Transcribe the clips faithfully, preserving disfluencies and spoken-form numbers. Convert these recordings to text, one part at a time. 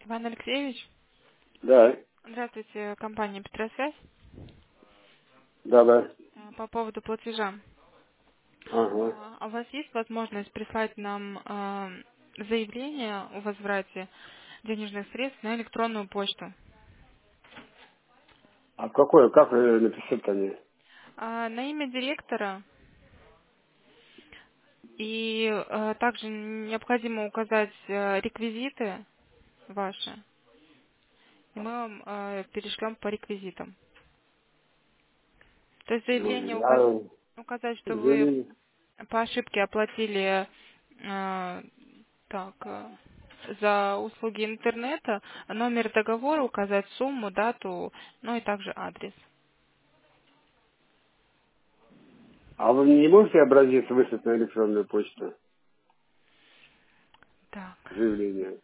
Иван Алексеевич, Да, здравствуйте, компания Петросвязь. да, да. А, По поводу платежа. Ага. А а у вас есть возможность прислать нам а, заявление о возврате денежных средств на электронную почту? А какое, как э, написать-то мне? А, На имя директора и а, также необходимо указать а, реквизиты ваши, и мы вам а, перешлем по реквизитам. То есть Ну, заявление указ- я указать, что вы заявление. по ошибке оплатили э, так, э, за услуги интернета, номер договора, указать сумму, дату, ну и также адрес. А вы мне не можете образец выслать на электронную почту? Так. Заявление.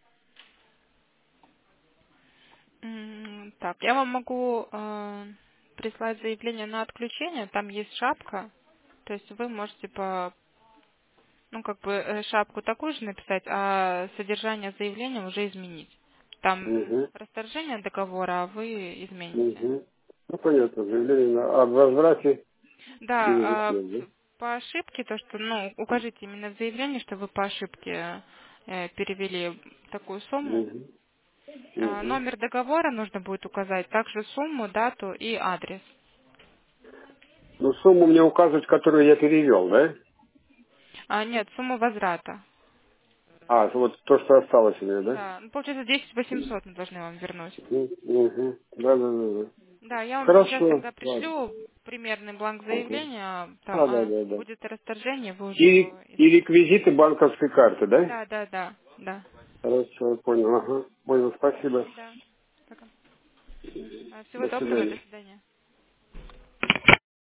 М, Так, я вам могу э, прислать заявление на отключение, там есть шапка, то есть вы можете по, ну как бы э, шапку такую же написать, а содержание заявления уже изменить. Там Угу. расторжение договора, а вы измените. Угу. Ну, понятно. Заявление на- о возврате Да, денежных а средств, да? по ошибке, то, что, ну, укажите именно в заявлении, что вы по ошибке э, перевели такую сумму. Угу. А, Угу. номер договора нужно будет указать, также сумму, дату и адрес. Ну, сумму мне указывать, которую я перевел, да? А, нет, сумма возврата. А, вот то, что осталось у меня, да? Да, ну, получается десять восемьсот мы должны вам вернуть. Угу. Угу. Да, да, да, да. Да, я вам сейчас Хорошо. тогда Ладно. пришлю примерный бланк Угу. заявления, там А, да, а, да, да. будет расторжение, вы уже И, его и измените. реквизиты банковской карты, да? Да, да, да, да. Хорошо, я понял. Ага. Понял, спасибо. Да, пока. А, Всего До доброго, до свидания. свидания.